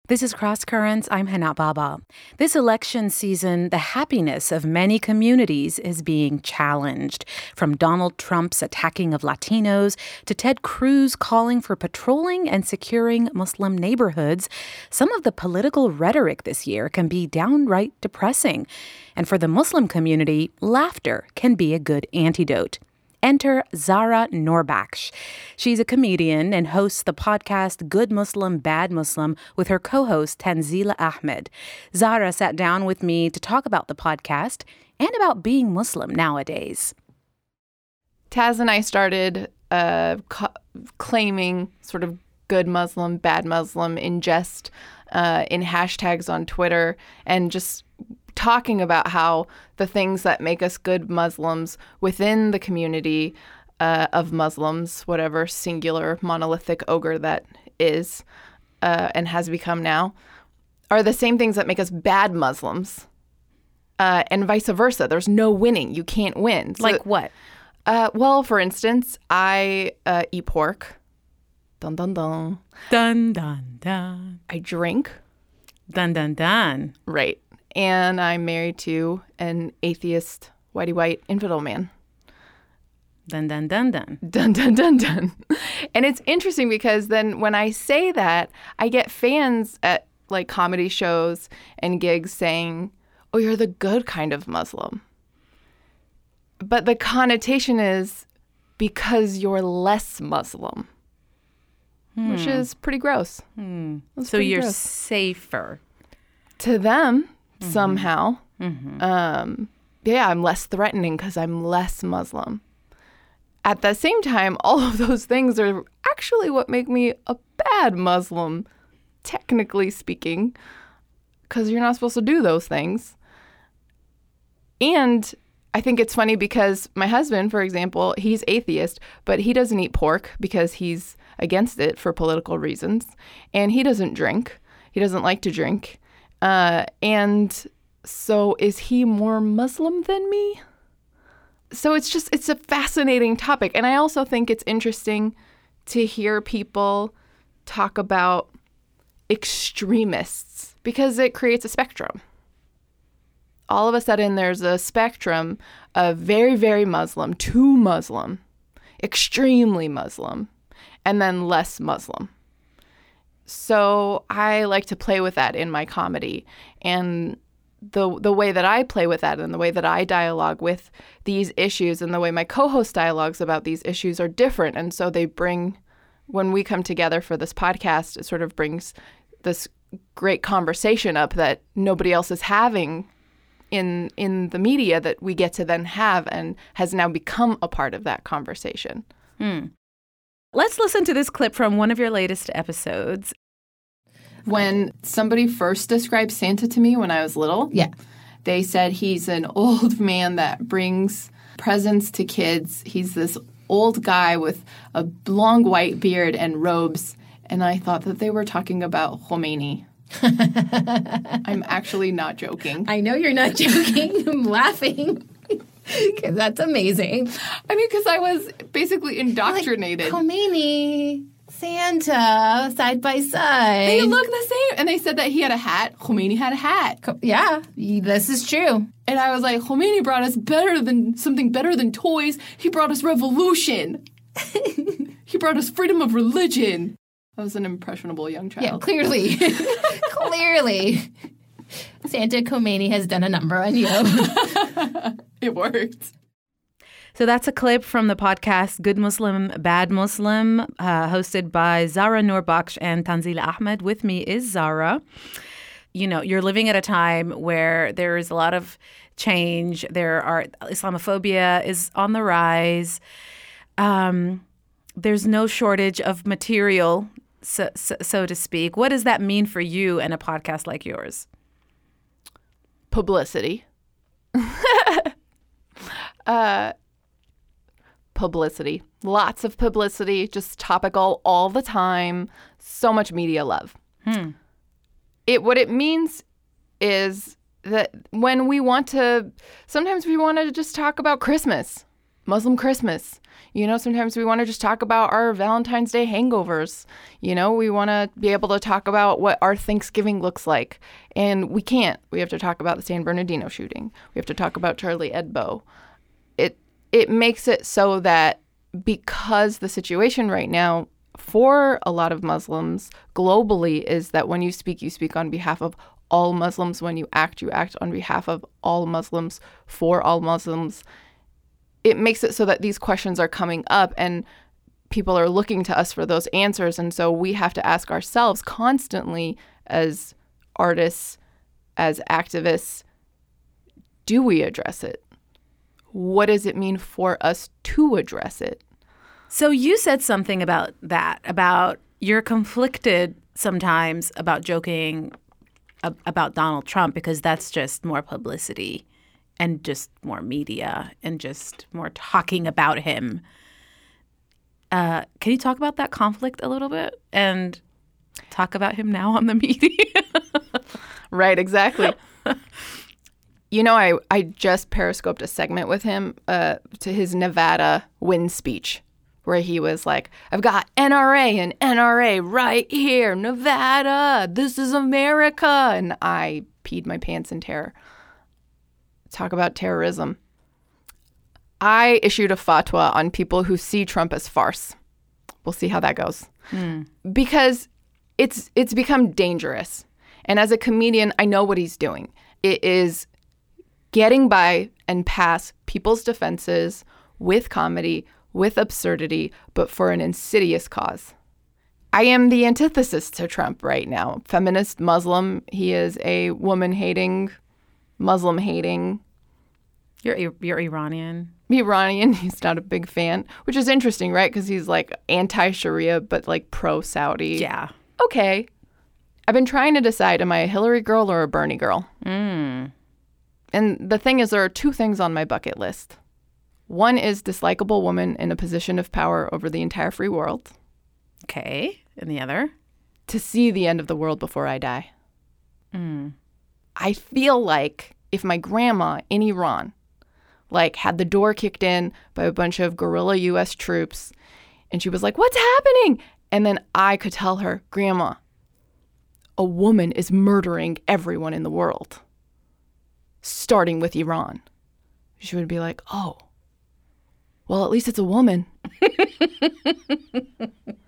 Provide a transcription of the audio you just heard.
This is Cross Currents. I'm Hana Baba. This election season, the happiness of many communities is being challenged. From Donald Trump's attacking of Latinos to Ted Cruz calling for patrolling and securing Muslim neighborhoods, some of the political rhetoric this year can be downright depressing. And for the Muslim community, laughter can be a good antidote. Enter Zahra Noorbakhsh. She's a comedian and hosts the podcast Good Muslim, Bad Muslim with her co-host Tanzila Ahmed. Zahra sat down with me to talk about the podcast and about being Muslim nowadays. Taz and I started claiming sort of good Muslim, bad Muslim in jest in hashtags on Twitter and just talking about how the things that make us good Muslims within the community of Muslims, whatever singular monolithic ogre that is and has become now, are the same things that make us bad Muslims and vice versa. There's no winning. You can't win. Like what? Well, for instance, I eat pork. Dun, dun, dun. Dun, dun, dun. I drink. Dun, dun, dun. Right. And I'm married to an atheist, whitey white infidel man. Dun, dun, dun, dun. Dun, dun, dun, dun. And it's interesting because then when I say that, I get fans at like comedy shows and gigs saying, oh, you're the good kind of Muslim. But the connotation is because you're less Muslim, which is pretty gross. So you're safer. To them, somehow. Yeah, I'm less threatening because I'm less Muslim. At the same time, all of those things are actually what make me a bad Muslim, technically speaking, because you're not supposed to do those things. And I think it's funny because my husband, for example, he's atheist, but he doesn't eat pork because he's against it for political reasons. And he doesn't drink. He doesn't like to drink. And so is he more Muslim than me? So it's a fascinating topic. And I also think it's interesting to hear people talk about extremists because it creates a spectrum. All of a sudden, there's a spectrum of very, very Muslim, to Muslim, extremely Muslim, and then less Muslim. So I like to play with that in my comedy. And the way that I play with that and the way that I dialogue with these issues and the way my co-host dialogues about these issues are different. And so they bring, when we come together for this podcast, it sort of brings this great conversation up that nobody else is having in the media that we get to then have and has now become a part of that conversation. Let's listen to this clip from one of your latest episodes. When somebody first described Santa to me when I was little, they said he's an old man that brings presents to kids. He's this old guy with a long white beard and robes. And I thought that they were talking about Khomeini. I'm actually not joking. I know you're not joking. I'm laughing. Because that's amazing. I mean, because I was basically indoctrinated. Like, Khomeini, Santa, side by side. They look the same. And they said that he had a hat. Khomeini had a hat. Yeah, this is true. And I was like, Khomeini brought us something better than toys. He brought us revolution. He brought us freedom of religion. I was an impressionable young child. Yeah, clearly. Clearly. Santa Khomeini has done a number on you. It worked. So that's a clip from the podcast Good Muslim, Bad Muslim, hosted by Zahra Noorbakhsh and Tanzila Ahmed. With me is Zahra. You know, you're living at a time where there is a lot of change. Islamophobia is on the rise. There's no shortage of material, so to speak. What does that mean for you and a podcast like yours? Publicity. Publicity. Lots of publicity, just topical all the time. So much media love. What it means is that when we want to, sometimes we want to just talk about Christmas Muslim Christmas. Sometimes we want to just talk about our Valentine's Day hangovers. We want to be able to talk about what our Thanksgiving looks like. And we can't. We have to talk about the San Bernardino shooting. We have to talk about Charlie Hebdo. It makes it so that because the situation right now for a lot of Muslims globally is that when you speak on behalf of all Muslims. When you act on behalf of all Muslims, for all Muslims. It makes it so that these questions are coming up and people are looking to us for those answers. And so we have to ask ourselves constantly as artists, as activists, do we address it? What does it mean for us to address it? So you said something about that, about you're conflicted sometimes about joking about Donald Trump because that's just more publicity and just more media and just more talking about him. Can you talk about that conflict a little bit and talk about him now on the media? Right, exactly. I just periscoped a segment with him to his Nevada win speech where he was like, I've got NRA and NRA right here, Nevada. This is America. And I peed my pants in terror. Talk about terrorism. I issued a fatwa on people who see Trump as farce. We'll see how that goes. Because it's become dangerous. And as a comedian, I know what he's doing. It is getting by and past people's defenses with comedy, with absurdity, but for an insidious cause. I am the antithesis to Trump right now. Feminist Muslim. He is a woman-hating, Muslim-hating. You're Iranian. Iranian. He's not a big fan, which is interesting, right? Because he's like anti-Sharia, but like pro-Saudi. Yeah. Okay. I've been trying to decide, am I a Hillary girl or a Bernie girl? And the thing is, there are two things on my bucket list. One is dislikable woman in a position of power over the entire free world. Okay. And the other? To see the end of the world before I die. I feel like if my grandma in Iran had the door kicked in by a bunch of guerrilla U.S. troops and she was like, what's happening? And then I could tell her, Grandma, a woman is murdering everyone in the world, starting with Iran. She would be like, oh, well, at least it's a woman.